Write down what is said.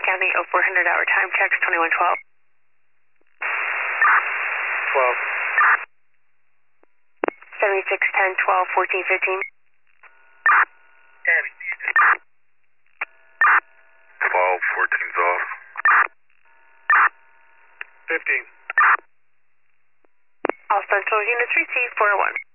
County 0400 hour time checks 2112. 12. 7610 12 14 15. 12, 14's off. 15. All Central units received 401.